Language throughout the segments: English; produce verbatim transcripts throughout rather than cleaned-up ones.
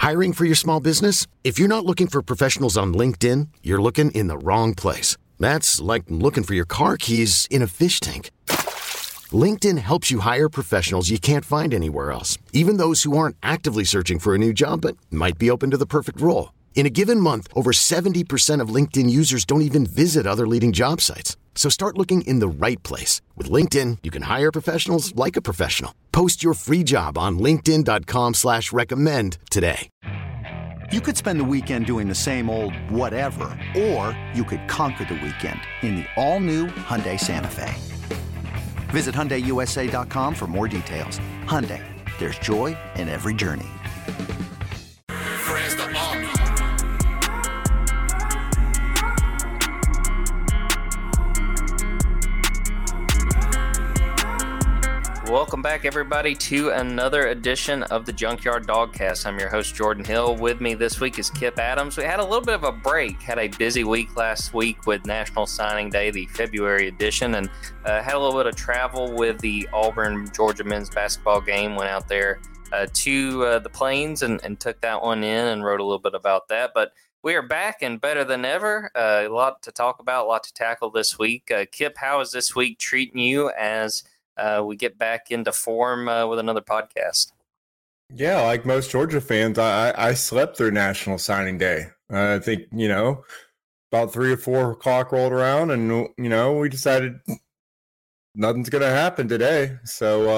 Hiring for your small business? If you're not looking for professionals on LinkedIn, you're looking in the wrong place. That's like looking for your car keys in a fish tank. LinkedIn helps you hire professionals you can't find anywhere else, even those who aren't actively searching for a new job but might be open to the perfect role. In a given month, over seventy percent of LinkedIn users don't even visit other leading job sites. So start looking in the right place. With LinkedIn, you can hire professionals like a professional. Post your free job on linkedin dot com slash recommend today. You could spend the weekend doing the same old whatever, or you could conquer the weekend in the all-new Hyundai Santa Fe. Visit Hyundai U S A dot com for more details. Hyundai, there's joy in every journey. Welcome back, everybody, to another edition of the Junkyard Dogcast. I'm your host, Jordan Hill. With me this week is Kip Adams. We had a little bit of a break, had a busy week last week with National Signing Day, the February edition, and uh, had a little bit of travel with the Auburn-Georgia men's basketball game. Went out there uh, to uh, the Plains and, and took that one in and wrote a little bit about that. But we are back and better than ever. Uh, a lot to talk about, a lot to tackle this week. Uh, Kip, how is this week treating you as Uh, we get back into form uh, with another podcast? Yeah, like most Georgia fans, I, I slept through National Signing Day. Uh, I think, you know, about three or four o'clock rolled around and, you know, we decided nothing's going to happen today. So,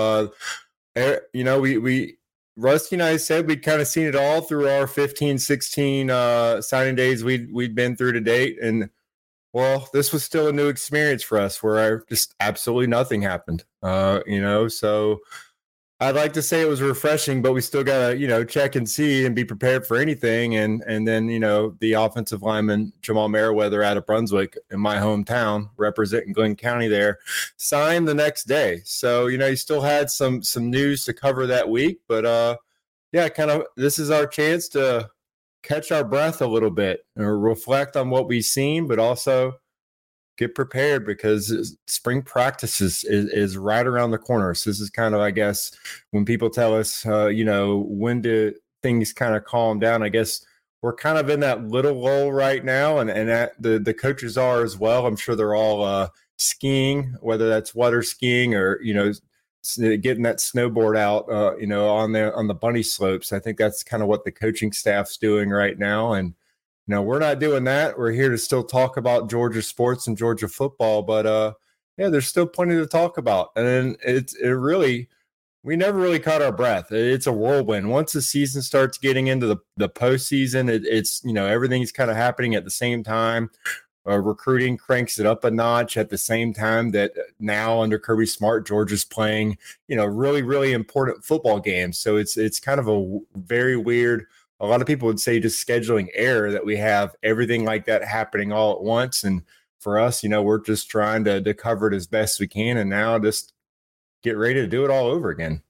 uh, you know, we, we, Rusty and I said we'd kind of seen it all through our fifteen, sixteen uh, signing days we'd, we'd been through to date. And, well, this was still a new experience for us where I just absolutely nothing happened, uh, you know, so I'd like to say it was refreshing, but we still got to, you know, check and see and be prepared for anything. And and then, you know, the offensive lineman, Jamal Merriweather out of Brunswick in my hometown, representing Glenn County there, signed the next day. So, you know, you still had some some news to cover that week. But, uh, yeah, kind of this is our chance to catch our breath a little bit or reflect on what we've seen, but also get prepared because spring practice is, is, is right around the corner. So this is kind of, I guess, when people tell us, uh, you know, when do things kind of calm down, I guess we're kind of in that little lull right now. And, and that, the, the coaches are as well. I'm sure they're all uh, skiing, whether that's water skiing or, you know, getting that snowboard out, uh, you know, on the on the bunny slopes. I think that's kind of what the coaching staff's doing right now. And, you know, we're not doing that. We're here to still talk about Georgia sports and Georgia football. But, uh, yeah, there's still plenty to talk about. And it's it really we never really caught our breath. It's a whirlwind. Once the season starts getting into the, the postseason, it, it's, you know, everything's kind of happening at the same time. Uh, recruiting cranks it up a notch at the same time that now under Kirby Smart, Georgia's playing, you know, really, really important football games. So it's it's kind of a w- very weird, a lot of people would say just scheduling error that we have everything like that happening all at once. And for us, you know, we're just trying to, to cover it as best we can and now just get ready to do it all over again.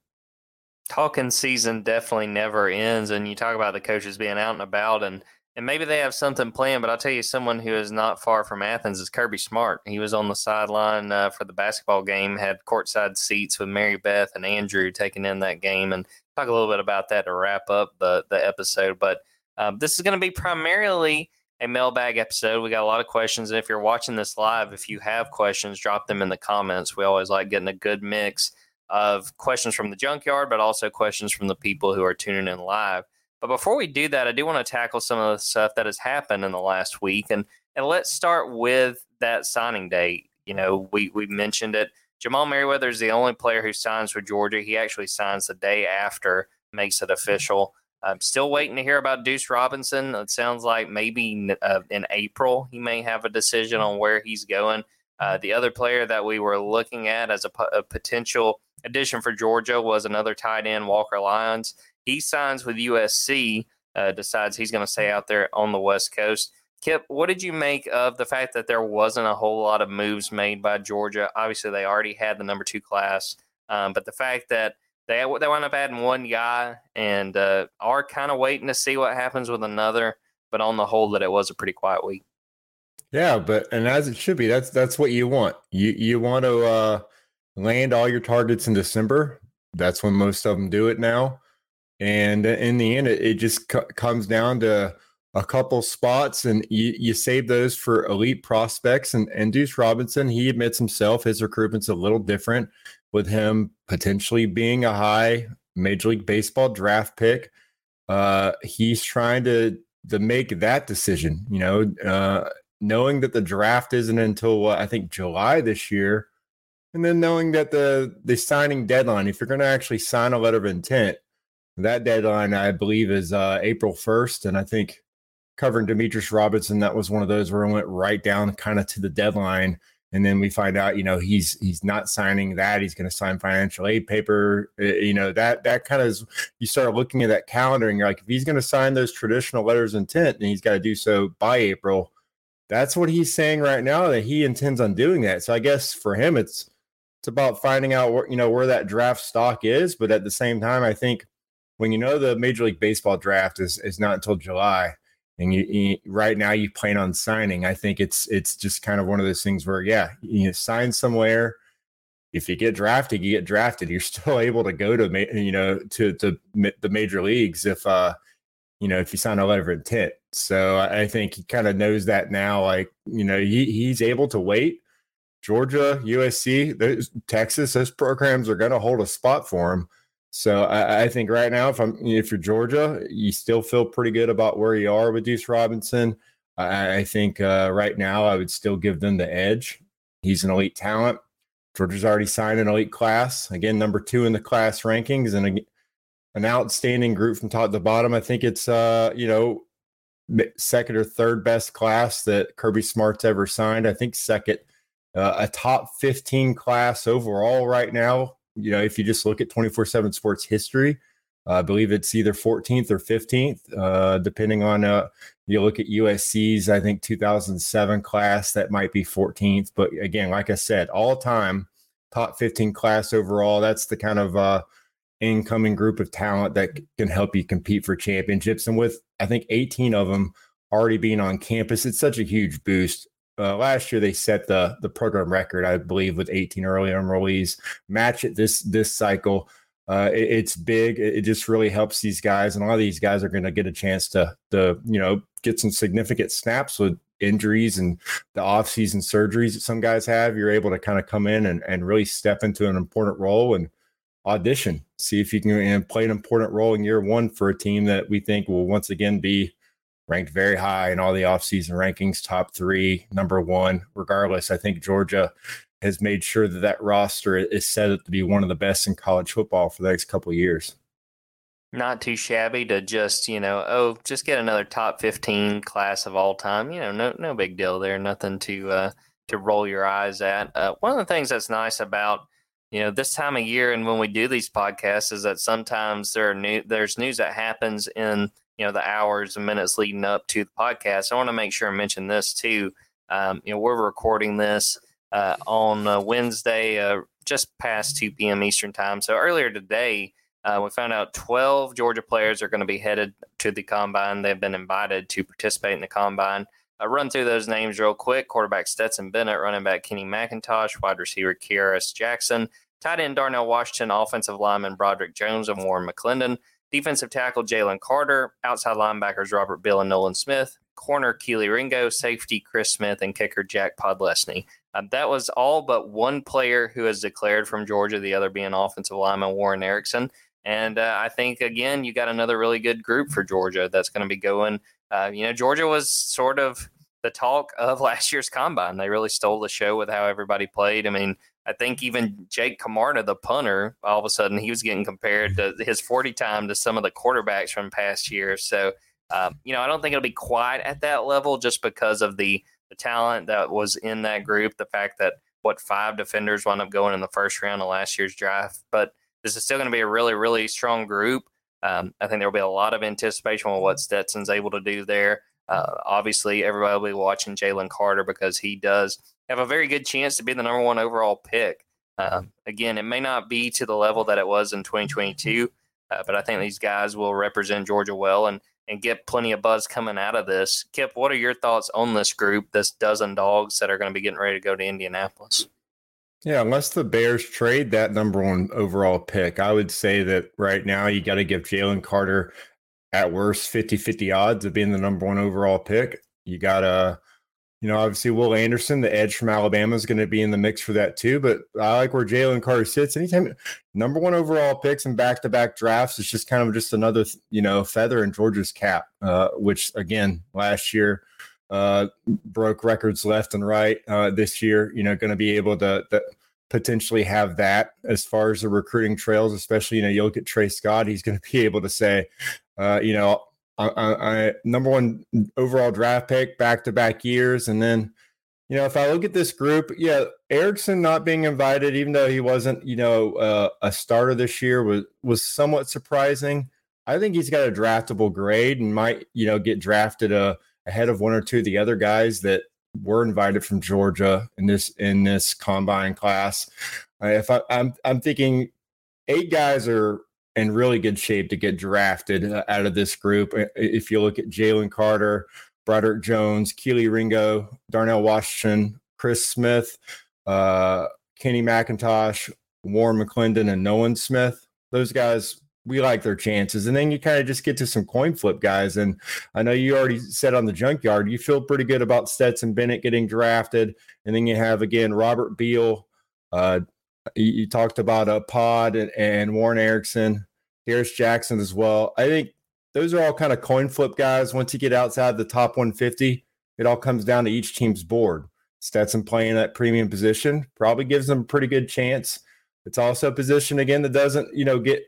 Talking season definitely never ends. And you talk about the coaches being out and about and And maybe they have something planned, but I'll tell you, someone who is not far from Athens is Kirby Smart. He was on the sideline uh, for the basketball game, had courtside seats with Mary Beth and Andrew taking in that game, and talk a little bit about that to wrap up the, the episode. But um, this is going to be primarily a mailbag episode. We got a lot of questions, and if you're watching this live, if you have questions, drop them in the comments. We always like getting a good mix of questions from the junkyard, but also questions from the people who are tuning in live. But before we do that, I do want to tackle some of the stuff that has happened in the last week. And and let's start with that signing day. You know, we, we mentioned it. Jamal Merriweather is the only player who signs for Georgia. He actually signs the day after, makes it official. I'm still waiting to hear about Deuce Robinson. It sounds like maybe uh, in April he may have a decision on where he's going. Uh, the other player that we were looking at as a, a potential addition for Georgia was another tight end, Walker Lyons. He signs with U S C, uh, decides he's going to stay out there on the West Coast. Kip, what did you make of the fact that there wasn't a whole lot of moves made by Georgia? Obviously, they already had the number two class, um, but the fact that they they wound up adding one guy and uh, are kind of waiting to see what happens with another, but on the whole, that it was a pretty quiet week. Yeah, but and as it should be, that's that's what you want. You you want to uh, land all your targets in December. That's when most of them do it now. And in the end, it, it just co- comes down to a couple spots, and you, you save those for elite prospects. And, and Deuce Robinson, he admits himself, his recruitment's a little different with him potentially being a high Major League Baseball draft pick. Uh, he's trying to, to make that decision, you know, uh, knowing that the draft isn't until uh, I think July this year. And then knowing that the, the signing deadline, if you're going to actually sign a letter of intent, that deadline, I believe, is uh, April first. And I think covering Demetrius Robinson, that was one of those where it went right down kind of to the deadline. And then we find out, you know, he's he's not signing that. He's going to sign financial aid paper. You know, that that kind of is, you start looking at that calendar and you're like, if he's going to sign those traditional letters of intent, and he's got to do so by April, that's what he's saying right now, that he intends on doing that. So I guess for him, it's it's about finding out where, you know, where that draft stock is. But at the same time, I think when you know the Major League Baseball draft is is not until July, and you, you right now you plan on signing, I think it's it's just kind of one of those things where, yeah, you sign somewhere. If you get drafted, you get drafted. You're still able to go to, you know, to to the major leagues if uh you know if you sign a letter of intent. So I think he kind of knows that now. Like, you know, he he's able to wait. Georgia, U S C, those, Texas, those programs are going to hold a spot for him. So I, I think right now, if I'm if you're Georgia, you still feel pretty good about where you are with Deuce Robinson. I, I think uh, right now I would still give them the edge. He's an elite talent. Georgia's already signed an elite class. Again, number two in the class rankings, and a, an outstanding group from top to bottom. I think it's uh, you know second or third best class that Kirby Smart's ever signed. I think second, uh, a top fifteen class overall right now. You know, if you just look at twenty-four seven Sports history, uh, I believe it's either fourteenth or fifteenth, uh, depending on, uh, you look at U S C's, I think, two thousand seven class, that might be fourteenth. But again, like I said, all time, top fifteen class overall. That's the kind of uh, incoming group of talent that can help you compete for championships. And with, I think, eighteen of them already being on campus, it's such a huge boost. Uh, last year, they set the the program record, I believe, with eighteen early enrollees. Match it this this cycle. Uh, it, it's big. It, it just really helps these guys, and a lot of these guys are going to get a chance to to you know get some significant snaps with injuries and the offseason surgeries that some guys have. You're able to kind of come in and, and really step into an important role and audition, see if you can you know, play an important role in year one for a team that we think will once again be ranked very high in all the offseason rankings, top three, number one. Regardless, I think Georgia has made sure that that roster is set up to be one of the best in college football for the next couple of years. Not too shabby to just, you know, oh, just get another top fifteen class of all time. You know, no no big deal there. Nothing to uh, to roll your eyes at. Uh, one of the things that's nice about, you know, this time of year and when we do these podcasts is that sometimes there are new, there's news that happens in, you know, the hours and minutes leading up to the podcast. I want to make sure I mention this too. Um, you know, we're recording this uh, on uh, Wednesday, uh, just past two p.m. Eastern time. So earlier today, uh, we found out twelve Georgia players are going to be headed to the Combine. They've been invited to participate in the Combine. I'll run through those names real quick. Quarterback Stetson Bennett, running back Kenny McIntosh, wide receiver Kearis Jackson, tight end Darnell Washington, offensive lineman Broderick Jones and Warren McClendon, defensive tackle Jalen Carter, outside linebackers Robert Bill and Nolan Smith, corner Keely Ringo, safety Chris Smith, and kicker Jack Podlesny. Uh, that was all but one player who has declared from Georgia, the other being offensive lineman Warren Erickson. And uh, I think, again, you got another really good group for Georgia that's going to be going. Uh, you know, Georgia was sort of the talk of last year's Combine. They really stole the show with how everybody played. I mean, I think even Jake Camarda, the punter, all of a sudden he was getting compared to his forty time to some of the quarterbacks from past years. So, um, you know, I don't think it'll be quite at that level just because of the, the talent that was in that group. The fact that, what, five defenders wound up going in the first round of last year's draft. But this is still going to be a really, really strong group. Um, I think there will be a lot of anticipation on what Stetson's able to do there. Uh, obviously, everybody will be watching Jalen Carter because he does have a very good chance to be the number one overall pick. Uh, again, it may not be to the level that it was in twenty twenty-two, uh, but I think these guys will represent Georgia well and, and get plenty of buzz coming out of this. Kip, what are your thoughts on this group, this dozen dogs that are going to be getting ready to go to Indianapolis? Yeah, unless the Bears trade that number one overall pick, I would say that right now you got to give Jalen Carter at worst fifty-fifty odds of being the number one overall pick. You got to, you know, obviously Will Anderson, the edge from Alabama, is going to be in the mix for that too. But I like where Jalen Carter sits. Anytime number one overall picks in back-to-back drafts, it's just kind of just another, you know, feather in Georgia's cap, uh, which again, last year uh, broke records left and right. Uh, this year, you know, going to be able to, to potentially have that as far as the recruiting trails, especially, you know, you look at Trey Scott, he's going to be able to say, uh, you know, I, I, I number one overall draft pick back-to-back years. And then, you know, if I look at this group, yeah, Erickson not being invited, even though he wasn't, you know, uh, a starter this year was, was somewhat surprising. I think he's got a draftable grade and might, you know, get drafted uh, ahead of one or two of the other guys that were invited from Georgia in this, in this combine class. Uh, if I, I'm, I'm thinking eight guys are in really good shape to get drafted uh, out of this group. If you look at Jalen Carter, Broderick Jones, Keely Ringo, Darnell Washington, Chris Smith, uh, Kenny McIntosh, Warren McClendon, and Nolan Smith, those guys, we like their chances. And then you kind of just get to some coin flip guys. And I know you already said on the junkyard, you feel pretty good about Stetson Bennett getting drafted. And then you have, again, Robert Beal. Uh, you, you talked about a uh, Pod and, and Warren Erickson, Harris Jackson as well. I think those are all kind of coin flip guys. Once you get outside the top one fifty, it all comes down to each team's board. Stetson playing that premium position probably gives them a pretty good chance. It's also a position, again, that doesn't, you know, get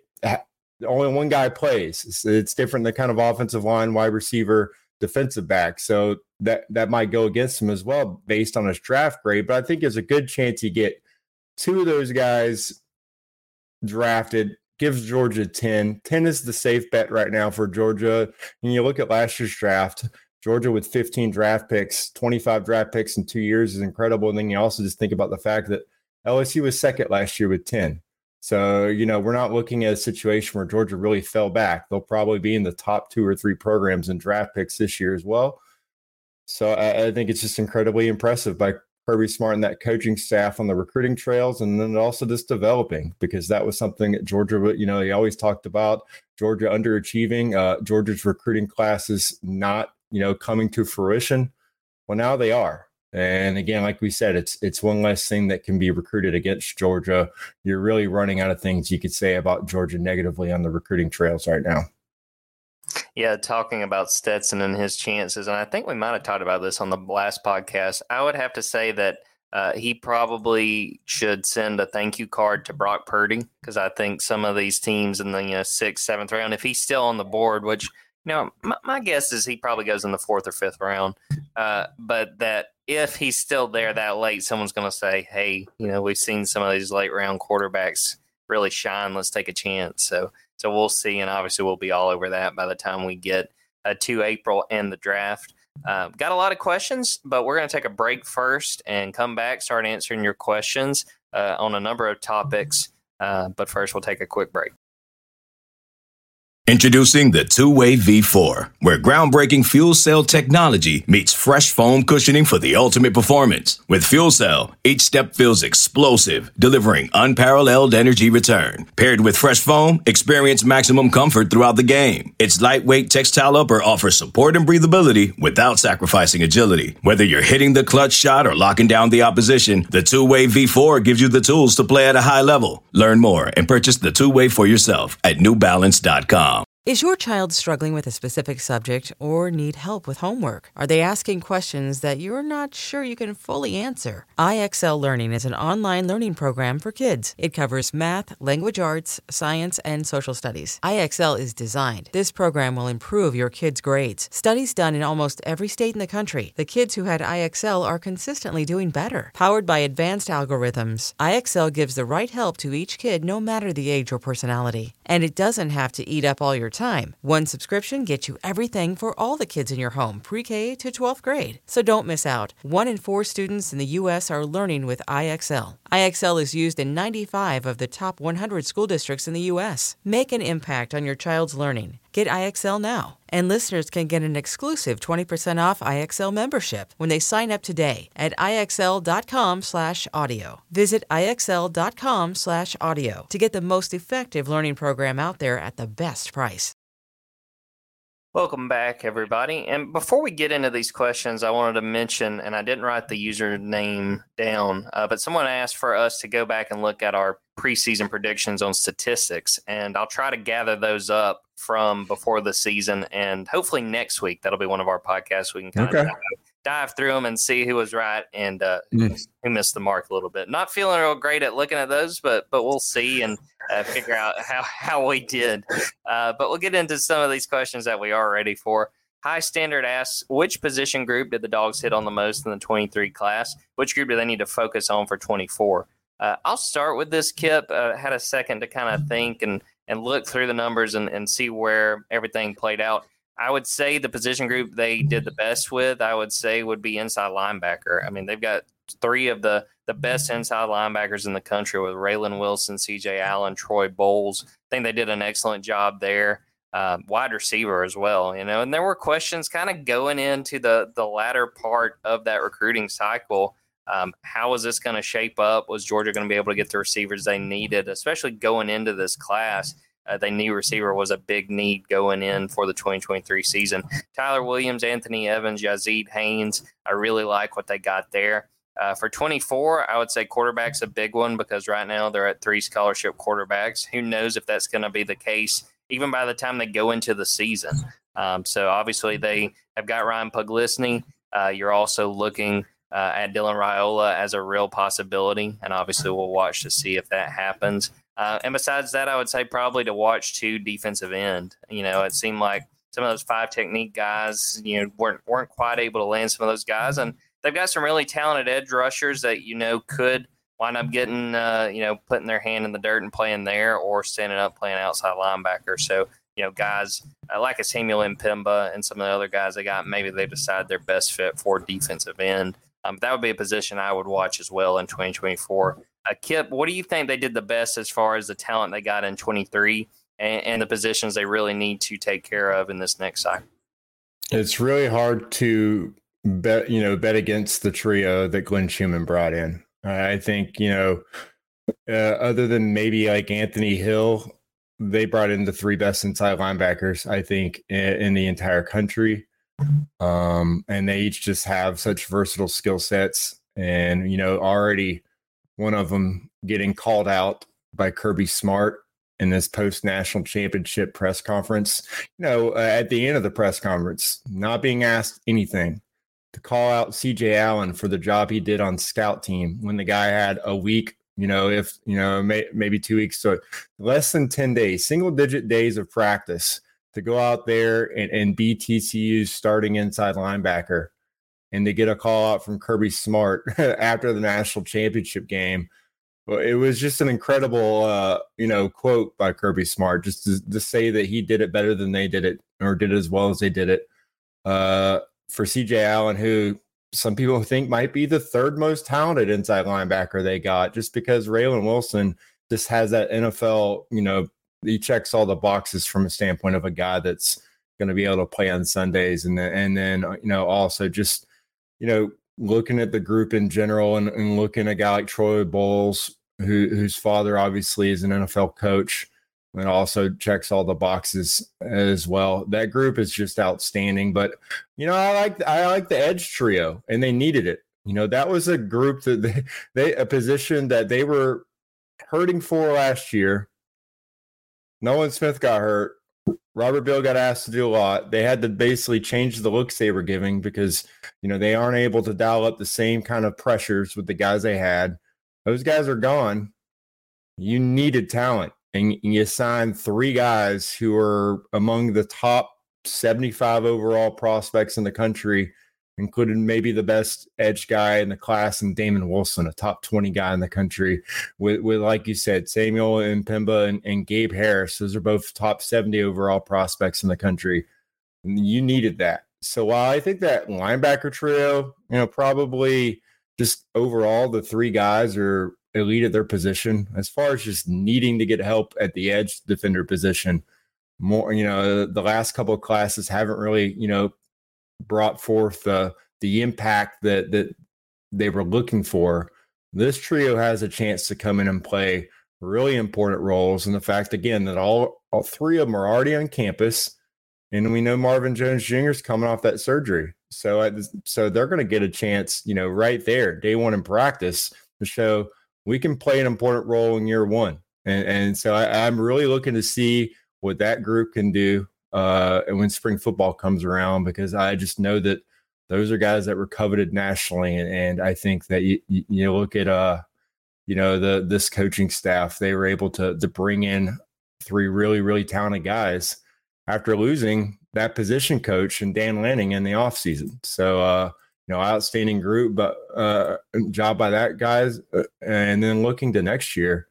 only one guy plays. It's, it's different than kind of offensive line, wide receiver, defensive back. So that, that might go against him as well based on his draft grade. But I think there's a good chance you get two of those guys drafted. Gives Georgia ten. ten is the safe bet right now for Georgia. And you look at last year's draft, Georgia with fifteen draft picks, twenty-five draft picks in two years is incredible. And then you also just think about the fact that L S U was second last year with ten. So, you know, we're not looking at a situation where Georgia really fell back. They'll probably be in the top two or three programs in draft picks this year as well. So I, I think it's just incredibly impressive by Kirby Smart and that coaching staff on the recruiting trails, and then also just developing, because that was something that Georgia, you know, he always talked about Georgia underachieving, uh, Georgia's recruiting classes not, you know, coming to fruition. Well, now they are. And again, like we said, it's it's one less thing that can be recruited against Georgia. You're really running out of things you could say about Georgia negatively on the recruiting trails right now. Yeah, talking about Stetson and his chances, and I think we might have talked about this on the last podcast. I would have to say that uh, he probably should send a thank you card to Brock Purdy, because I think some of these teams in the you know, sixth, seventh round, if he's still on the board, which, you know, my, my guess is he probably goes in the fourth or fifth round, uh, but that if he's still there that late, someone's going to say, hey, you know, we've seen some of these late round quarterbacks really shine. Let's take a chance. So, So we'll see, and obviously we'll be all over that by the time we get uh, to April and the draft. Uh, got a lot of questions, but we're going to take a break first and come back, start answering your questions uh, on a number of topics. Uh, but first, we'll take a quick break. Introducing the Two-Way V four, where groundbreaking fuel cell technology meets fresh foam cushioning for the ultimate performance. With fuel cell, each step feels explosive, delivering unparalleled energy return. Paired with fresh foam, experience maximum comfort throughout the game. Its lightweight textile upper offers support and breathability without sacrificing agility. Whether you're hitting the clutch shot or locking down the opposition, the Two-Way V four gives you the tools to play at a high level. Learn more and purchase the Two-Way for yourself at new balance dot com. Is your child struggling with a specific subject or need help with homework? Are they asking questions that you're not sure you can fully answer? I X L Learning is an online learning program for kids. It covers math, language arts, science, and social studies. I X L is designed. This program will improve your kids' grades. Studies done in almost every state in the country. The kids who had I X L are consistently doing better. Powered by advanced algorithms, I X L gives the right help to each kid no matter the age or personality. And it doesn't have to eat up all your time. One subscription gets you everything for all the kids in your home, pre-K to twelfth grade. So don't miss out. One in four students in the U S are learning with I X L. I X L is used in ninety-five of the top one hundred school districts in the U S. Make an impact on your child's learning Get I X L now. And listeners can get an exclusive twenty percent off I X L membership when they sign up today at IXL.com slash audio. Visit IXL.com slash audio to get the most effective learning program out there at the best price. Welcome back, everybody. And before we get into these questions, I wanted to mention, and I didn't write the username down, uh, but someone asked for us to go back and look at our preseason predictions on statistics, and I'll try to gather those up from before the season, and hopefully next week that'll be one of our podcasts. We can kind okay. of dive, dive through them and see who was right and uh, who, Mm. who missed the mark a little bit. Not feeling real great at looking at those, but but we'll see and uh, figure out how, how we did. Uh, but we'll get into some of these questions that we are ready for. High Standard asks, which position group did the Dogs hit on the most in the twenty-three class? Which group do they need to focus on for twenty-four? Uh, I'll start with this, Kip. Uh, had a second to kind of think and, and look through the numbers and, and see where everything played out. I would say the position group they did the best with, I would say, would be inside linebacker. I mean, they've got three of the, the best inside linebackers in the country with Raylan Wilson, C J Allen, Troy Bowles. I think they did an excellent job there. Uh, wide receiver as well, you know, and there were questions kind of going into the, the latter part of that recruiting cycle. Um, how was this going to shape up? Was Georgia going to be able to get the receivers they needed, especially going into this class? Uh, they knew receiver was a big need going in for the twenty twenty-three season. Tyler Williams, Anthony Evans, Yazid Haynes, I really like what they got there. Uh, for twenty-four, I would say quarterback's a big one because right now they're at three scholarship quarterbacks. Who knows if that's going to be the case even by the time they go into the season. Um, so obviously they have got Ryan Puglisi. Uh, you're also looking uh, at Dylan Raiola as a real possibility, and obviously we'll watch to see if that happens. Uh, and besides that, I would say probably to watch two defensive end. You know, it seemed like some of those five technique guys, you know, weren't weren't quite able to land some of those guys, and they've got some really talented edge rushers that you know could wind up getting, uh, you know, putting their hand in the dirt and playing there, or standing up playing outside linebacker. So, you know, guys uh, like a Samuel Mpemba and some of the other guys they got, maybe they decide their best fit for defensive end. Um, that would be a position I would watch as well in twenty twenty-four. Uh, Kip, what do you think they did the best as far as the talent they got in twenty-three and, and the positions they really need to take care of in this next cycle? It's really hard to bet, you know, bet against the trio that Glenn Schumann brought in. I think, you know, uh, other than maybe like Anthony Hill, they brought in the three best inside linebackers, I think, in, in the entire country. Um, and they each just have such versatile skill sets. And, you know, already one of them getting called out by Kirby Smart in this post-national championship press conference, you know, uh, at the end of the press conference, not being asked anything, to call out C J Allen for the job he did on scout team when the guy had a week, you know, if, you know, may, maybe two weeks, so less than ten days, single digit days of practice to go out there and, and be T C U's starting inside linebacker, and to get a call out from Kirby Smart after the national championship game. Well, it was just an incredible, uh, you know, quote by Kirby Smart, just to, to say that he did it better than they did it, or did it as well as they did it. Uh, for C J Allen, who some people think might be the third most talented inside linebacker they got, just because Raylan Wilson just has that N F L, you know, he checks all the boxes from a standpoint of a guy that's going to be able to play on Sundays. And then, and then, you know, also just, you know, looking at the group in general and, and looking at a guy like Troy Bowles, who, whose father obviously is an N F L coach and also checks all the boxes as well. That group is just outstanding. But, you know, I like I like the edge trio, and they needed it. You know, that was a group that they, they a position that they were hurting for last year. Nolan Smith got hurt. Robert Bill got asked to do a lot. They had to basically change the looks they were giving because, you know, they aren't able to dial up the same kind of pressures with the guys they had. Those guys are gone. You needed talent, and you signed three guys who are among the top seventy-five overall prospects in the country, including maybe the best edge guy in the class, and Damon Wilson, a top twenty guy in the country, with, with like you said, Samuel Mpemba and, and Gabe Harris. Those are both top seventy overall prospects in the country. And you needed that. So while I think that linebacker trio, you know, probably just overall the three guys are elite at their position, as far as just needing to get help at the edge defender position, more, you know, the last couple of classes haven't really, you know, brought forth the the impact that that they were looking for. This trio has a chance to come in and play really important roles. And the fact, again, that all, all three of them are already on campus, and we know Marvin Jones Junior is coming off that surgery. So, I, so they're going to get a chance, you know, right there, day one in practice, to show we can play an important role in year one. And, and so I, I'm really looking to see what that group can do uh, and when spring football comes around, because I just know that those are guys that were coveted nationally. And, and I think that you, you, you look at, uh, you know, the this coaching staff, they were able to to bring in three really, really talented guys after losing that position coach and Dan Lanning in the offseason. So, uh, you know, outstanding group, but uh, job by that guys. Uh, and then looking to next year,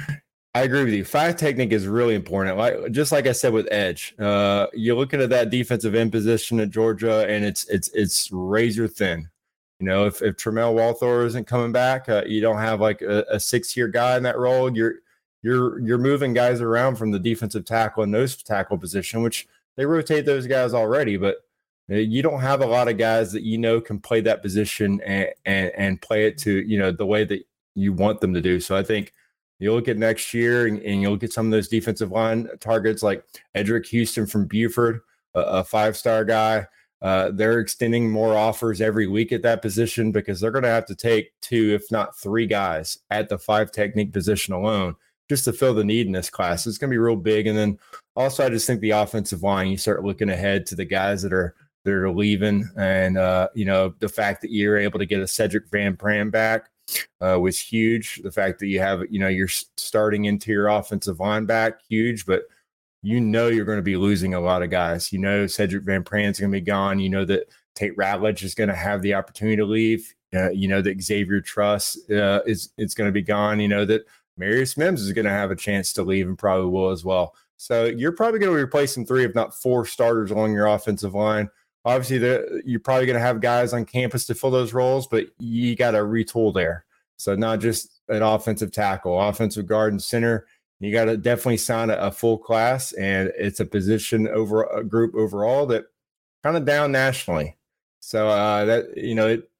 I agree with you. Five technique is really important. Like just like I said with edge, uh, you're looking at that defensive end position at Georgia, and it's it's it's razor thin. You know, if if Tramel Walthor isn't coming back, uh, you don't have like a, a six-year guy in that role. You're you're you're moving guys around from the defensive tackle and nose tackle position, which they rotate those guys already, but you don't have a lot of guys that you know can play that position and and, and play it to, you know, the way that you want them to do. So I think you look at next year and, and you look at some of those defensive line targets like Edric Houston from Buford, a, a five-star guy. Uh, they're extending more offers every week at that position because they're going to have to take two, if not three guys at the five technique position alone just to fill the need in this class. It's going to be real big. And then also, I just think the offensive line, you start looking ahead to the guys that are that are leaving. And, uh, you know, the fact that you're able to get a Cedric Van Pran back uh, was huge. The fact that you have, you know, you're starting interior offensive line back, huge. But you know you're going to be losing a lot of guys. You know Cedric Van Pran's going to be gone. You know that Tate Ratledge is going to have the opportunity to leave. Uh, you know that Xavier Truss uh, is it's going to be gone. You know that Marius Mims is going to have a chance to leave and probably will as well. So you're probably going to be replacing three, if not four, starters along your offensive line. Obviously, the, you're probably going to have guys on campus to fill those roles, but you got to retool there. So not just an offensive tackle, offensive guard and center. You got to definitely sign a, a full class, and it's a position over a group overall that kind of down nationally. So uh, that, you know, it,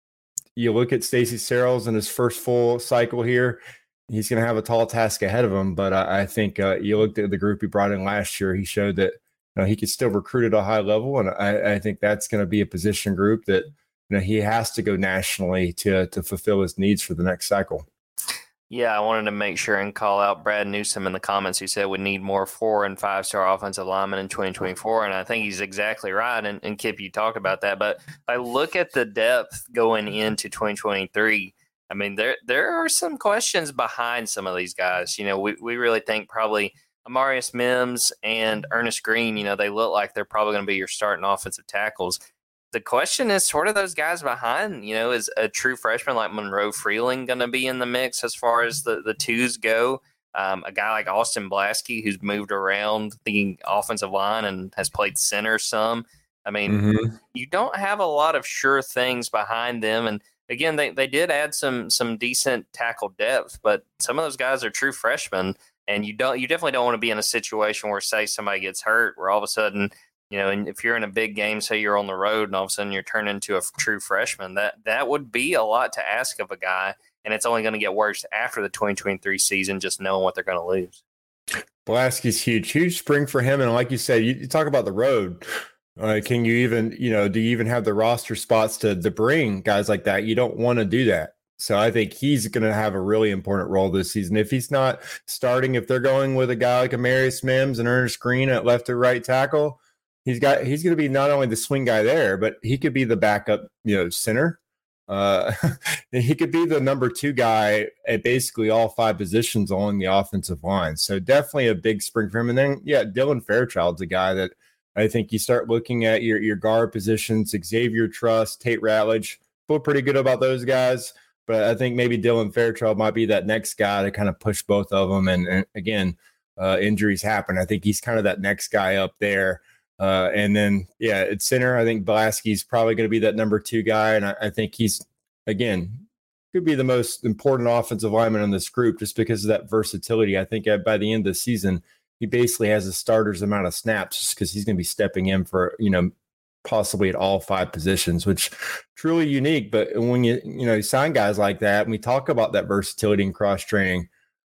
you look at Stacey Searles in his first full cycle here, he's going to have a tall task ahead of him. But I, I think uh, you looked at the group he brought in last year, he showed that, you know, he could still recruit at a high level. And I, I think that's going to be a position group that, you know, he has to go nationally to, to fulfill his needs for the next cycle. Yeah, I wanted to make sure and call out Brad Newsom in the comments. He said we need more four and five star offensive linemen in twenty twenty-four, and I think he's exactly right. And, and Kip, you talked about that, but I look at the depth going into twenty twenty-three. I mean, there there are some questions behind some of these guys. You know, we we really think probably Amarius Mims and Ernest Green. You know, they look like they're probably going to be your starting offensive tackles. The question is sort of those guys behind, you know, is a true freshman like Monroe Freeling going to be in the mix as far as the, the twos go? Um, a guy like Austin Blasky, who's moved around the offensive line and has played center some. I mean, mm-hmm. you don't have a lot of sure things behind them. And again, they, they did add some some decent tackle depth, but some of those guys are true freshmen. And you don't you definitely don't want to be in a situation where, say, somebody gets hurt, where all of a sudden, you know, and if you're in a big game, say you're on the road, and all of a sudden you're turning into a true freshman, that that would be a lot to ask of a guy, and it's only going to get worse after the twenty twenty-three season, just knowing what they're going to lose. Blasky's huge, huge spring for him, and like you said, you, you talk about the road. Uh, can you even, you know, do you even have the roster spots to, to bring guys like that? You don't want to do that. So I think he's going to have a really important role this season. If he's not starting, if they're going with a guy like Amarius Mims and Ernest Green at left or right tackle, He's got. He's going to be not only the swing guy there, but he could be the backup, you know, center. Uh, he could be the number two guy at basically all five positions along the offensive line. So definitely a big spring for him. And then, yeah, Dylan Fairchild's a guy that I think you start looking at your your guard positions. Xavier Truss, Tate Ratledge, feel pretty good about those guys. But I think maybe Dylan Fairchild might be that next guy to kind of push both of them. And, and again, uh, injuries happen. I think he's kind of that next guy up there. Uh, and then, yeah, at center, I think Blasky's probably going to be that number two guy. And I, I think he's, again, could be the most important offensive lineman in this group just because of that versatility. I think by the end of the season, he basically has a starter's amount of snaps just because he's going to be stepping in for, you know, possibly at all five positions, which truly unique. But when you, you know, you sign guys like that, and we talk about that versatility and cross training,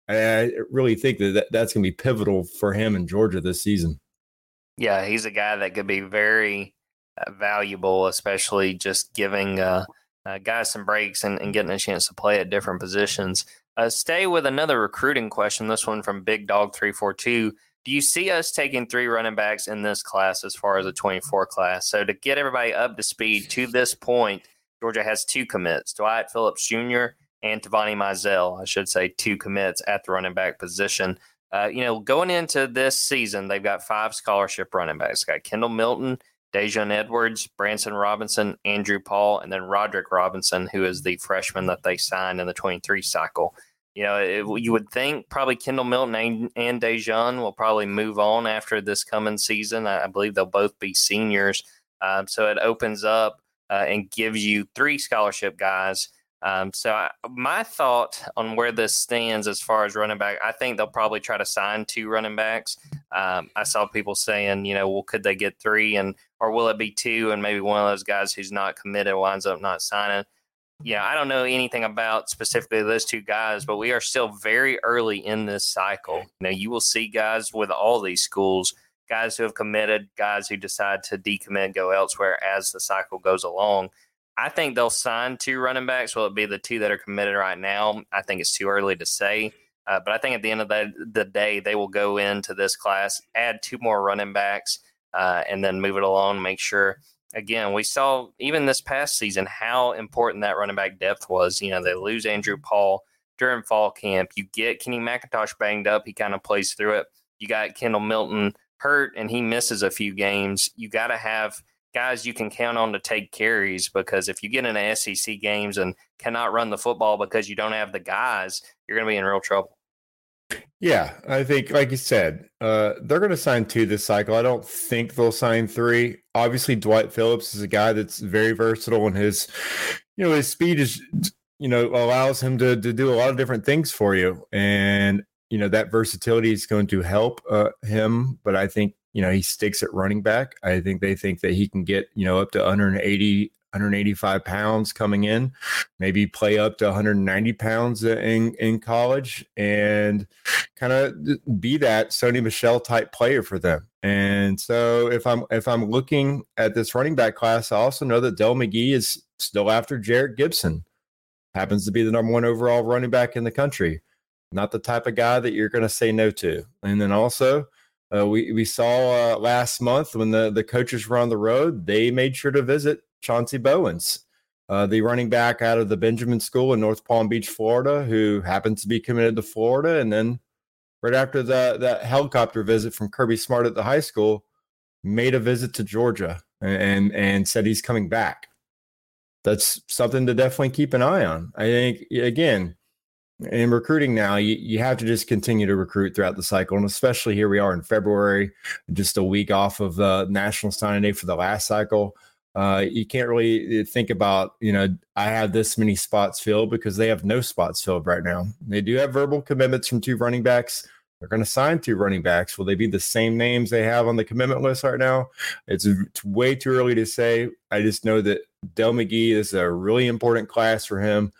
I really think that, that that's going to be pivotal for him in Georgia this season. Yeah, he's a guy that could be very uh, valuable, especially just giving uh, uh, guys some breaks and, and getting a chance to play at different positions. Uh, stay with another recruiting question, this one from Big Dog three four two. Do you see us taking three running backs in this class as far as the twenty-four class? So to get everybody up to speed to this point, Georgia has two commits, Dwight Phillips Junior and Tavani Mizell, I should say two commits at the running back position. Uh, you know, going into this season, they've got five scholarship running backs. They've got Kendall Milton, Dejon Edwards, Branson Robinson, Andrew Paul, and then Roderick Robinson, who is the freshman that they signed in the twenty-three cycle. You know, it, you would think probably Kendall Milton and, and Dejon will probably move on after this coming season. I, I believe they'll both be seniors. Um, so it opens up uh, and gives you three scholarship guys. Um, so I, my thought on where this stands as far as running back, I think they'll probably try to sign two running backs. Um, I saw people saying, you know, well, could they get three and or will it be two? And maybe one of those guys who's not committed winds up not signing. Yeah, I don't know anything about specifically those two guys, but we are still very early in this cycle. You know, you will see guys with all these schools, guys who have committed, guys who decide to decommit, go elsewhere as the cycle goes along. I think they'll sign two running backs. Will it be the two that are committed right now? I think it's too early to say. Uh, but I think at the end of the, the day, they will go into this class, add two more running backs, uh, and then move it along, make sure. Again, we saw even this past season how important that running back depth was. You know, they lose Andrew Paul during fall camp. You get Kenny McIntosh banged up. He kind of plays through it. You got Kendall Milton hurt, and he misses a few games. You got to have guys you can count on to take carries, because if you get into S E C games and cannot run the football because you don't have the guys, you're going to be in real trouble. Yeah, I think, like you said, uh, they're going to sign two this cycle. I don't think they'll sign three. Obviously, Dwight Phillips is a guy that's very versatile, and his, you know, his speed is, you know, allows him to to do a lot of different things for you, and you know that versatility is going to help uh, him. But I think, you know, he sticks at running back. I think they think that he can get, you know, up to one eighty, one eighty-five pounds coming in, maybe play up to one ninety pounds in, in college, and kind of be that Sony Michel type player for them. And so if I'm, if I'm looking at this running back class, I also know that Dell McGee is still after Jarrett Gibson, happens to be the number one overall running back in the country. Not the type of guy that you're going to say no to. And then also, Uh, we, we saw uh, last month when the, the coaches were on the road, they made sure to visit Chauncey Bowens, uh, the running back out of the Benjamin School in North Palm Beach, Florida, who happens to be committed to Florida. And then right after the, that helicopter visit from Kirby Smart at the high school, made a visit to Georgia and, and said he's coming back. That's something to definitely keep an eye on. I think, again, in recruiting now, you, you have to just continue to recruit throughout the cycle. And especially here we are in February, just a week off of the National Signing Day for the last cycle. Uh, you can't really think about, you know, I have this many spots filled, because they have no spots filled right now. They do have verbal commitments from two running backs. They're going to sign two running backs. Will they be the same names they have on the commitment list right now? It's, it's way too early to say. I just know that Dell McGee is a really important class for him.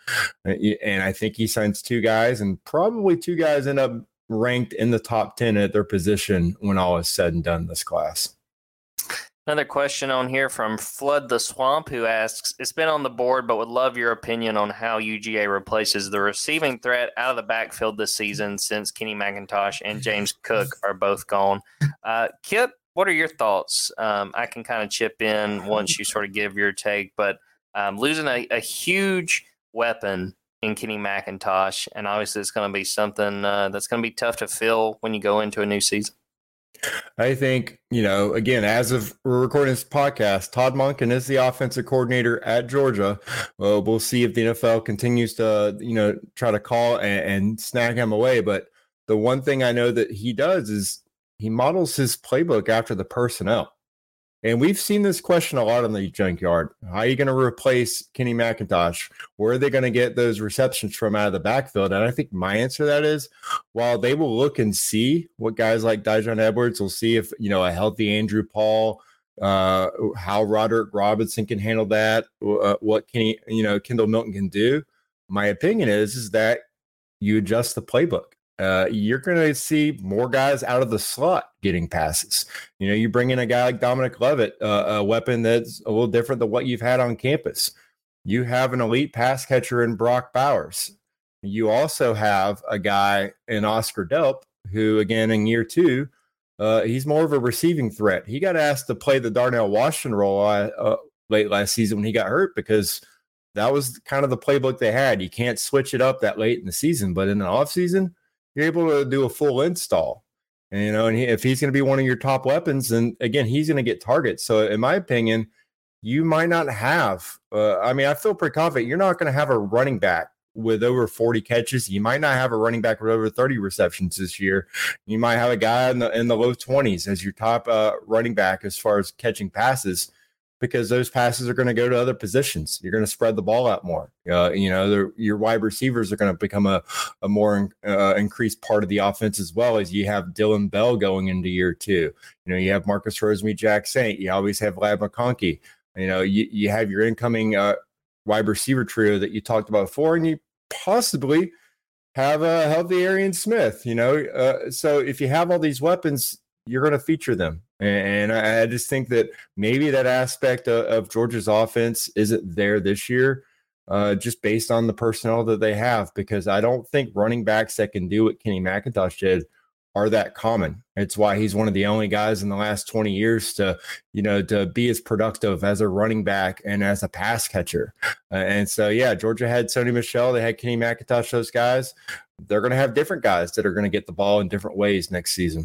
And I think he signs two guys, and probably two guys end up ranked in the top ten at their position when all is said and done this class. Another question on here from Flood the Swamp, who asks, it's been on the board, but would love your opinion on how U G A replaces the receiving threat out of the backfield this season, since Kenny McIntosh and James Cook are both gone. Uh, Kip, what are your thoughts? Um, I can kind of chip in once you sort of give your take, but um, losing a, a huge weapon in Kenny McIntosh, and obviously it's going to be something uh, that's going to be tough to fill when you go into a new season. I think, you know, again, as of we're recording this podcast, Todd Monken is the offensive coordinator at Georgia. Well, we'll see if the N F L continues to, you know, try to call and, and snag him away. But the one thing I know that he does is he models his playbook after the personnel. And we've seen this question a lot in the junkyard. How are you going to replace Kenny McIntosh? Where are they going to get those receptions from out of the backfield? And I think my answer to that is, while they will look and see what guys like Dijon Edwards will see if, you know, a healthy Andrew Paul, uh, how Roderick Robinson can handle that, uh, what Kenny, you know, Kendall Milton can do. My opinion is, is that you adjust the playbook. Uh, you're going to see more guys out of the slot getting passes. You know, you bring in a guy like Dominic Levitt, uh, a weapon that's a little different than what you've had on campus. You have an elite pass catcher in Brock Bowers. You also have a guy in Oscar Delp, who, again, in year two, uh, he's more of a receiving threat. He got asked to play the Darnell Washington role uh, late last season when he got hurt, because that was kind of the playbook they had. You can't switch it up that late in the season, but in the offseason, you're able to do a full install. And, you know, and he, if he's going to be one of your top weapons, then again, he's going to get targets. So in my opinion, you might not have, uh, I mean, I feel pretty confident you're not going to have a running back with over forty catches. You might not have a running back with over thirty receptions this year. You might have a guy in the, in the low twenties as your top uh, running back as far as catching passes, because those passes are going to go to other positions. You're going to spread the ball out more. Uh, you know, your wide receivers are going to become a, a more uh, increased part of the offense, as well as you have Dylan Bell going into year two. You know, you have Marcus Rosemary, Jack Saint. You always have Lad McConkey. You know, you, you have your incoming uh, wide receiver trio that you talked about before, and you possibly have a healthy Arian Smith. You know, uh, so if you have all these weapons, you're going to feature them. And I just think that maybe that aspect of, of Georgia's offense isn't there this year, uh, just based on the personnel that they have, because I don't think running backs that can do what Kenny McIntosh did are that common. It's why he's one of the only guys in the last twenty years to, you know, to be as productive as a running back and as a pass catcher. Uh, and so, yeah, Georgia had Sony Michel. They had Kenny McIntosh, those guys. They're going to have different guys that are going to get the ball in different ways next season.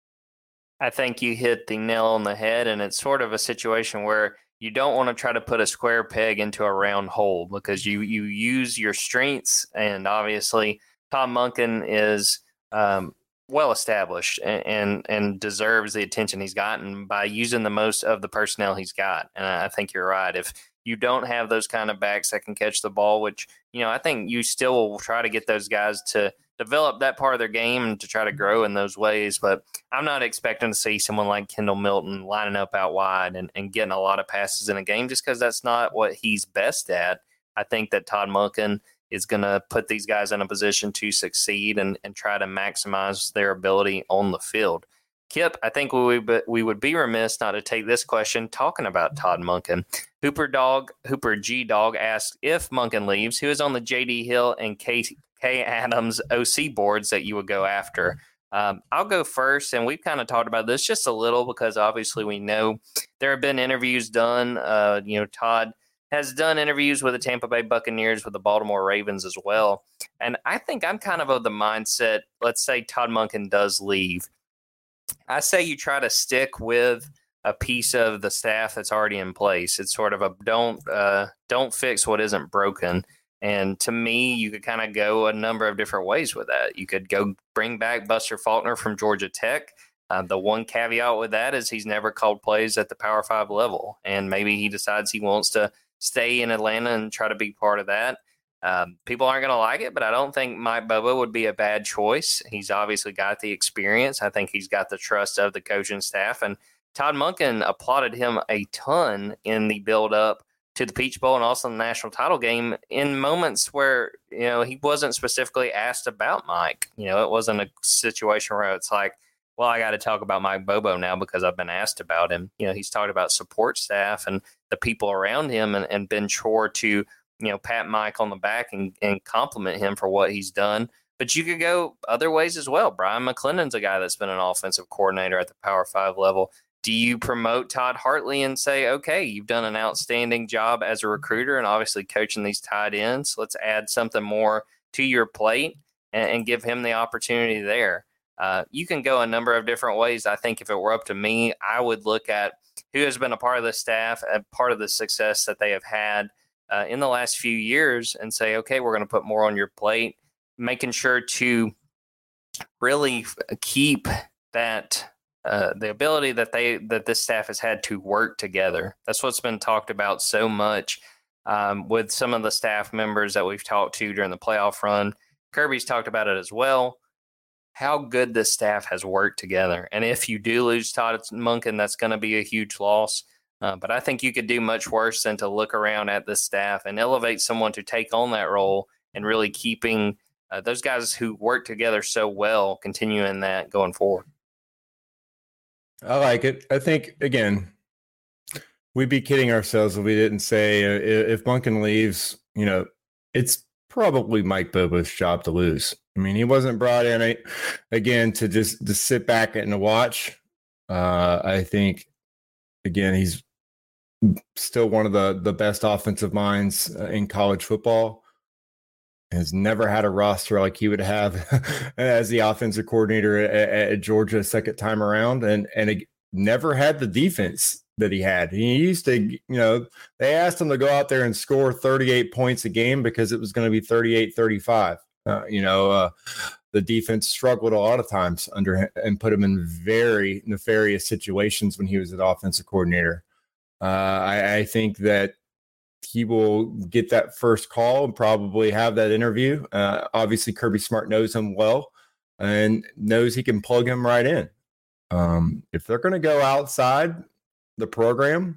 I think you hit the nail on the head, and it's sort of a situation where you don't want to try to put a square peg into a round hole, because you you use your strengths, and obviously Todd Monken is um, well established and, and and deserves the attention he's gotten by using the most of the personnel he's got. And I think you're right. If you don't have those kind of backs that can catch the ball, which, you know, I think you still will try to get those guys to develop that part of their game and to try to grow in those ways. But I'm not expecting to see someone like Kendall Milton lining up out wide and, and getting a lot of passes in a game, just because that's not what he's best at. I think that Todd Monken is going to put these guys in a position to succeed and, and try to maximize their ability on the field. Kip, I think we would, we would be remiss not to take this question talking about Todd Monken. Hooper Dog, Hooper G Dog asked, if Monken leaves, who is on the J D Hill and K, K Adams O C boards that you would go after? Um, I'll go first, and we've kind of talked about this just a little, because obviously we know there have been interviews done. Uh, you know, Todd has done interviews with the Tampa Bay Buccaneers, with the Baltimore Ravens as well. And I think I'm kind of of the mindset, let's say Todd Monken does leave. I say you try to stick with a piece of the staff that's already in place. It's sort of a don't uh, don't fix what isn't broken. And to me, you could kind of go a number of different ways with that. You could go bring back Buster Faulkner from Georgia Tech. Uh, the one caveat with that is he's never called plays at the Power Five level, and maybe he decides he wants to stay in Atlanta and try to be part of that. Um, people aren't going to like it, but I don't think Mike Bobo would be a bad choice. He's obviously got the experience. I think he's got the trust of the coaching staff. And Todd Monken applauded him a ton in the build-up to the Peach Bowl and also the national title game in moments where, you know, he wasn't specifically asked about Mike. You know, it wasn't a situation where it's like, well, I got to talk about Mike Bobo now because I've been asked about him. You know, he's talked about support staff and the people around him, and, and been sure to, you know, pat Mike on the back and, and compliment him for what he's done. But you could go other ways as well. Brian McClendon's a guy that's been an offensive coordinator at the Power Five level. Do you promote Todd Hartley and say, okay, you've done an outstanding job as a recruiter and obviously coaching these tight ends. Let's add something more to your plate and, and give him the opportunity there. Uh, you can go a number of different ways. I think if it were up to me, I would look at who has been a part of the staff, a part of the success that they have had uh, in the last few years, and say, okay, we're going to put more on your plate, making sure to really keep that uh, the ability that they that this staff has had to work together. That's what's been talked about so much um, with some of the staff members that we've talked to during the playoff run. Kirby's talked about it as well. How good this staff has worked together. And if you do lose Todd Monken, that's going to be a huge loss. Uh, but I think you could do much worse than to look around at this staff and elevate someone to take on that role and really keeping uh, those guys who work together so well, continuing that going forward. I like it. I think, again, we'd be kidding ourselves if we didn't say uh, if Monken leaves, you know, it's probably Mike Bobo's job to lose. I mean, he wasn't brought in, again, to just to sit back and to watch. Uh, I think, again, he's still one of the, the best offensive minds in college football. Has never had a roster like he would have as the offensive coordinator at, at Georgia second time around, and and it never had the defense that he had. He used to, you know, they asked him to go out there and score thirty-eight points a game because it was going to be thirty-eight thirty-five. Uh, you know, uh, the defense struggled a lot of times under him and put him in very nefarious situations when he was an offensive coordinator. Uh, I, I think that he will get that first call and probably have that interview. Uh, obviously, Kirby Smart knows him well and knows he can plug him right in. Um, if they're going to go outside the program,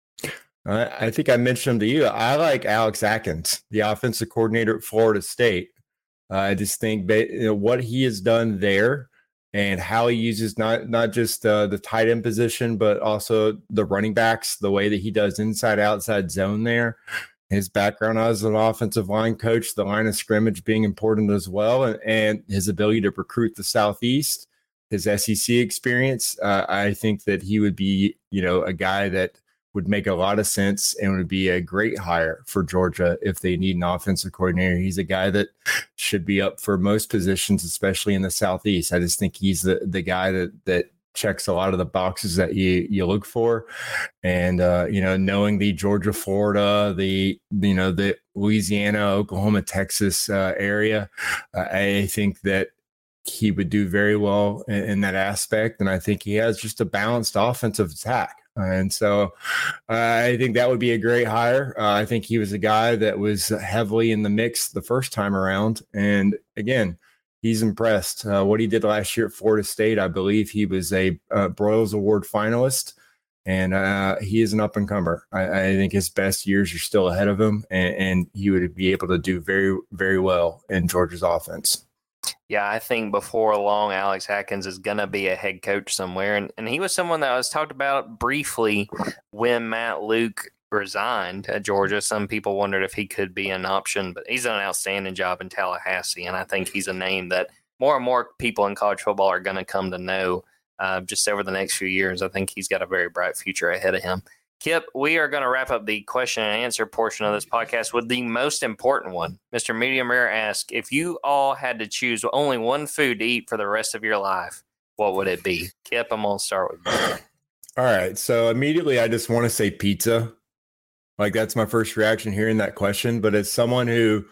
uh, I think I mentioned to you, I like Alex Atkins, the offensive coordinator at Florida State. Uh, I just think ba- you know, what he has done there and how he uses not not just uh, the tight end position, but also the running backs, the way that he does inside outside zone there. His background as an offensive line coach, the line of scrimmage being important as well, and, and his ability to recruit the Southeast, his S E C experience. Uh, I think that he would be, you know, a guy that would make a lot of sense and would be a great hire for Georgia if they need an offensive coordinator. He's a guy that should be up for most positions, especially in the Southeast. I just think he's the, the guy that that checks a lot of the boxes that you you look for. And, uh, you know, knowing the Georgia, Florida, the, you know, the Louisiana, Oklahoma, Texas uh, area, uh, I think that he would do very well in, in that aspect. And I think he has just a balanced offensive attack. And so uh, I think that would be a great hire. Uh, I think he was a guy that was heavily in the mix the first time around. And again, he's impressed. Uh, what he did last year at Florida State, I believe he was a uh, Broyles Award finalist, and uh, he is an up-and-comer. I, I think his best years are still ahead of him, and, and he would be able to do very, very well in Georgia's offense. Yeah, I think before long, Alex Atkins is going to be a head coach somewhere. And, and he was someone that was talked about briefly when Matt Luke resigned at Georgia. Some people wondered if he could be an option, but he's done an outstanding job in Tallahassee. And I think he's a name that more and more people in college football are going to come to know uh, just over the next few years. I think he's got a very bright future ahead of him. Kip, we are going to wrap up the question and answer portion of this podcast with the most important one. Mister Medium Rare asks, if you all had to choose only one food to eat for the rest of your life, what would it be? Kip, I'm going to start with you. All right. So immediately I just want to say pizza. Like, that's my first reaction hearing that question. But as someone who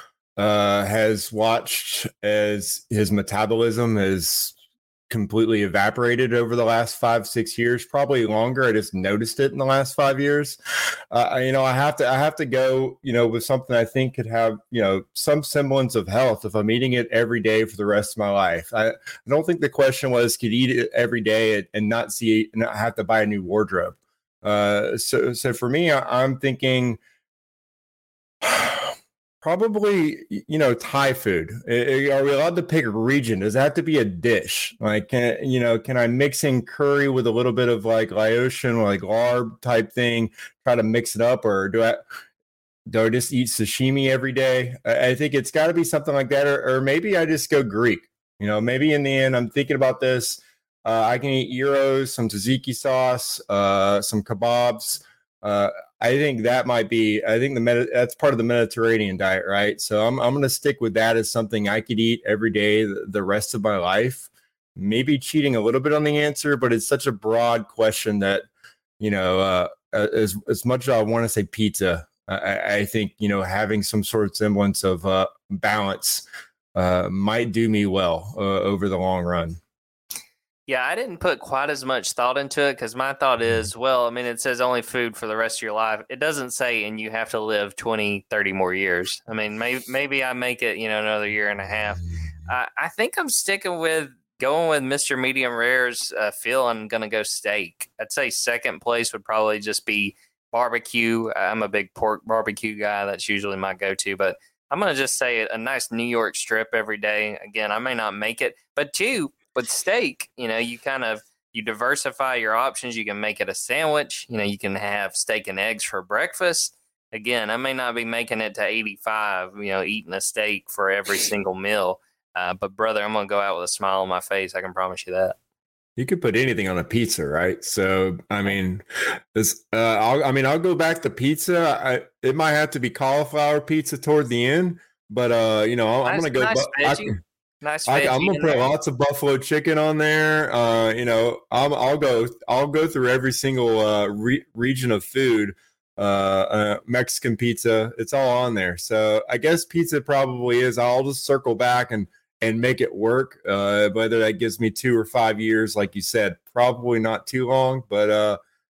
uh, has watched as his metabolism has completely evaporated over the last five, six years, probably longer. I just noticed it in the last five years. Uh, you know, I have to, I have to go, you know, with something I think could have, you know, some semblance of health if I'm eating it every day for the rest of my life. I, I don't think the question was could eat it every day and not see, not have to buy a new wardrobe. Uh, so, so for me, I, I'm thinking probably, you know, Thai food. Are we allowed to pick a region? Does it have to be a dish? Like, can, you know, can I mix in curry with a little bit of like Laotian or like larb type thing, try to mix it up? Or do I, do I just eat sashimi every day? I think it's got to be something like that. Or, or maybe I just go Greek. You know, maybe in the end, I'm thinking about this. Uh, I can eat gyros, some tzatziki sauce, uh, some kebabs. Uh, I think that might be, I think the Medi- that's part of the Mediterranean diet, right? So I'm I'm going to stick with that as something I could eat every day the, the rest of my life. Maybe cheating a little bit on the answer, but it's such a broad question that, you know, uh, as, as much as I want to say pizza, I, I think, you know, having some sort of semblance of uh, balance uh, might do me well uh, over the long run. Yeah, I didn't put quite as much thought into it because my thought is, well, I mean, it says only food for the rest of your life. It doesn't say, and you have to live twenty, thirty more years. I mean, maybe, maybe I make it, you know, another year and a half. Uh, I think I'm sticking with going with Mister Medium Rare's uh, feel. I'm going to go steak. I'd say second place would probably just be barbecue. I'm a big pork barbecue guy. That's usually my go-to, but I'm going to just say a nice New York strip every day. Again, I may not make it, but two, with steak, you know, you kind of, you diversify your options. You can make it a sandwich. You know, you can have steak and eggs for breakfast. Again, I may not be making it to eighty-five, you know, eating a steak for every single meal. Uh, but, brother, I'm going to go out with a smile on my face. I can promise you that. You could put anything on a pizza, right? So, I mean, this, uh, I'll, I mean, I'll go back to pizza. I, it might have to be cauliflower pizza toward the end, but, uh, you know, I'm, nice, I'm going to go. Nice bu- veggie. I, Nice I, I'm gonna put there. lots of buffalo chicken on there. Uh, you know, I'm, I'll go. I'll go through every single uh, re- region of food. Uh, uh, Mexican pizza, it's all on there. So I guess pizza probably is. I'll just circle back and and make it work. Uh, whether that gives me two or five years, like you said, probably not too long. But uh,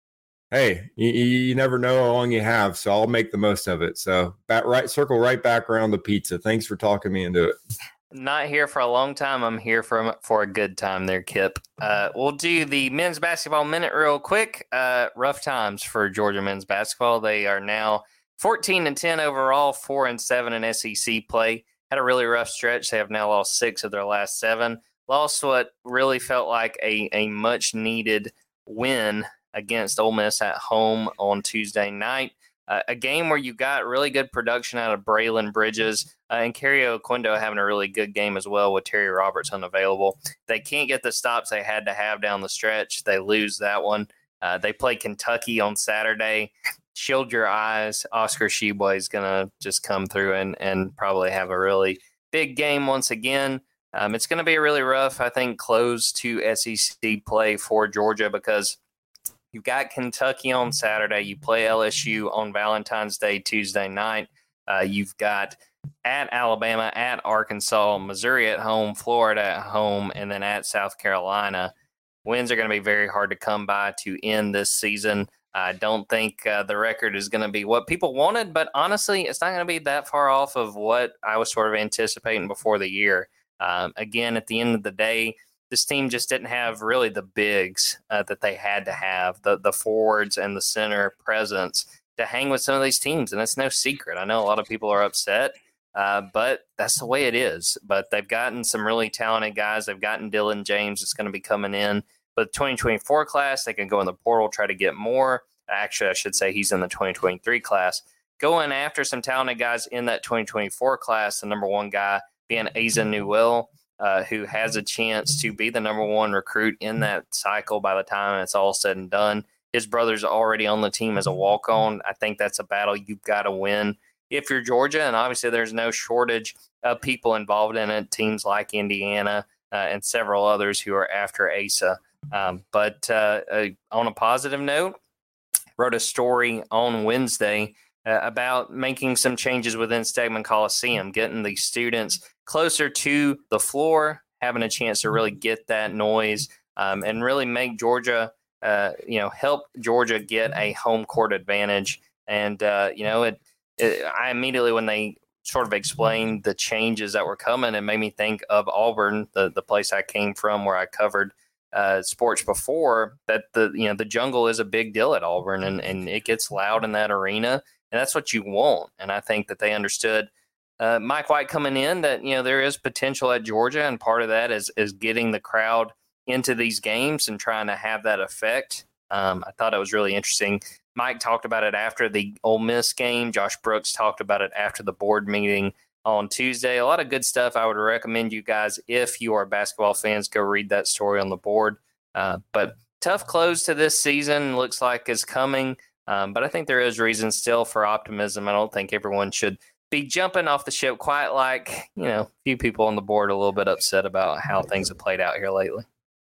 hey, you, you never know how long you have. So I'll make the most of it. So back right, circle right back around the pizza. Thanks for talking me into it. Not here for a long time. I'm here for for a good time there, Kip. Uh, we'll do the men's basketball minute real quick. Uh, rough times for Georgia men's basketball. They are now fourteen and ten overall, four and seven in S E C play. Had a really rough stretch. They have now lost six of their last seven. Lost what really felt like a, a much needed win against Ole Miss at home on Tuesday night. Uh, a game where you got really good production out of Braylon Bridges uh, and Kerry Oquendo having a really good game as well with Terry Roberts unavailable. They can't get the stops they had to have down the stretch. They lose that one. Uh, they play Kentucky on Saturday. Shield your eyes. Oscar Tshiebwe is going to just come through and, and probably have a really big game once again. Um, it's going to be a really rough, I think, close to S E C play for Georgia because you've got Kentucky on Saturday. You play L S U on Valentine's Day, Tuesday night. Uh, you've got at Alabama, at Arkansas, Missouri at home, Florida at home, and then at South Carolina. Wins are going to be very hard to come by to end this season. I don't think uh, the record is going to be what people wanted, but honestly, it's not going to be that far off of what I was sort of anticipating before the year. Um, again, at the end of the day, this team just didn't have really the bigs uh, that they had to have, the the forwards and the center presence to hang with some of these teams. And it's no secret. I know a lot of people are upset, uh, but that's the way it is. But they've gotten some really talented guys. They've gotten Dylan James that's going to be coming in. But the twenty twenty-four class, they can go in the portal, try to get more. Actually, I should say he's in the twenty twenty-three class. Going after some talented guys in that twenty twenty-four class, the number one guy being Asa Newell. Uh, who has a chance to be the number one recruit in that cycle by the time it's all said and done. His brother's already on the team as a walk-on. I think that's a battle you've got to win if you're Georgia, and obviously there's no shortage of people involved in it, teams like Indiana uh, and several others who are after Asa. Um, but uh, uh, on a positive note, wrote a story on Wednesday uh, about making some changes within Stegman Coliseum, getting the students closer to the floor, having a chance to really get that noise um, and really make Georgia, uh, you know, help Georgia get a home court advantage. And, uh, you know, it, it, I immediately, when they sort of explained the changes that were coming, it made me think of Auburn, the, the place I came from where I covered uh, sports before, that the, you know, the jungle is a big deal at Auburn and, and it gets loud in that arena. And that's what you want. And I think that they understood Uh, Mike White coming in that, you know, there is potential at Georgia, and part of that is is getting the crowd into these games and trying to have that effect. Um, I thought it was really interesting. Mike talked about it after the Ole Miss game. Josh Brooks talked about it after the board meeting on Tuesday. A lot of good stuff. I would recommend you guys, if you are basketball fans, go read that story on the board. Uh, but tough close to this season looks like is coming. Um, but I think there is reason still for optimism. I don't think everyone should be jumping off the ship quite like, you know, a few people on the board a little bit upset about how things have played out here lately.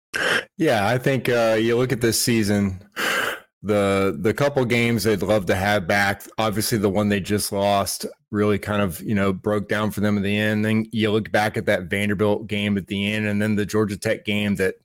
Yeah, I think uh, you look at this season, the the couple games they'd love to have back. Obviously, the one they just lost really kind of, you know, broke down for them at the end. Then you look back at that Vanderbilt game at the end, and then the Georgia Tech game that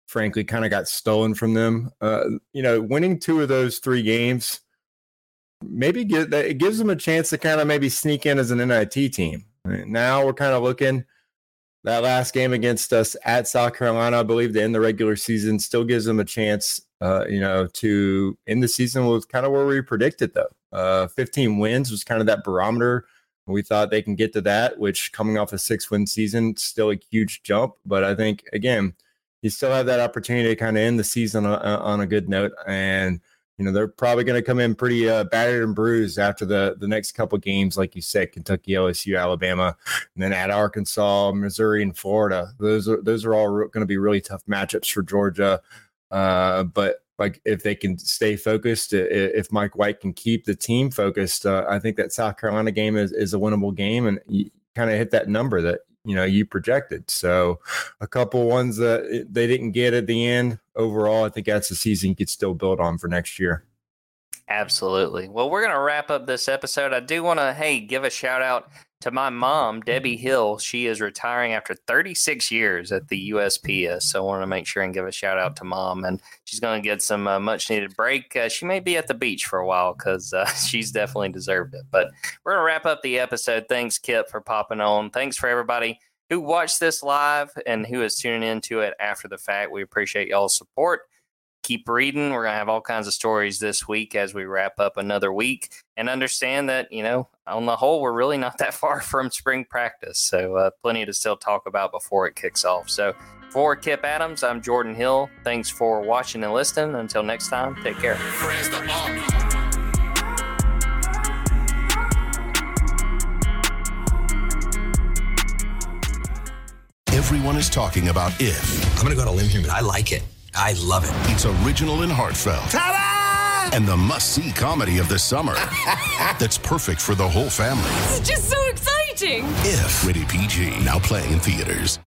frankly, kind of got stolen from them. Uh, you know, winning two of those three games, maybe get, it gives them a chance to kind of maybe sneak in as an N I T team. I mean, now we're kind of looking that last game against us at South Carolina, I believe, to end the regular season, still gives them a chance, uh, you know, to end the season was kind of where we predicted, though. Uh, fifteen wins was kind of that barometer. We thought they can get to that, which coming off a six-win season, still a huge jump. But I think, again, you still have that opportunity to kind of end the season on, on a good note. And, you know, they're probably going to come in pretty uh, battered and bruised after the, the next couple of games, like you said, Kentucky, L S U, Alabama, and then at Arkansas, Missouri, and Florida. Those are those are all re- going to be really tough matchups for Georgia. Uh, but like if they can stay focused, if Mike White can keep the team focused, uh, I think that South Carolina game is, is a winnable game, and you kind of hit that number that, you know, you projected. So a couple ones that they didn't get at the end. Overall, I think that's a season you could still build on for next year. Absolutely. Well, we're going to wrap up this episode. I do want to, hey, give a shout out to my mom, Debbie Hill. She is retiring after thirty-six years at the U S P S. So I want to make sure and give a shout out to Mom. And she's going to get some uh, much needed break. Uh, she may be at the beach for a while because uh, she's definitely deserved it. But we're going to wrap up the episode. Thanks, Kip, for popping on. Thanks for everybody who watched this live and who is tuning into it after the fact. We appreciate y'all's support. Keep reading. We're going to have all kinds of stories this week as we wrap up another week, and understand that, you know, on the whole, we're really not that far from spring practice. So uh, plenty to still talk about before it kicks off. So for Kip Adams, I'm Jordan Hill. Thanks for watching and listening. Until next time, take care. Everyone is talking about If. I'm going to go on a limb here, but I like it. I love it. It's original and heartfelt. Ta-da! And the must-see comedy of the summer. That's perfect for the whole family. This is just so exciting. If. Rated P G. Now playing in theaters.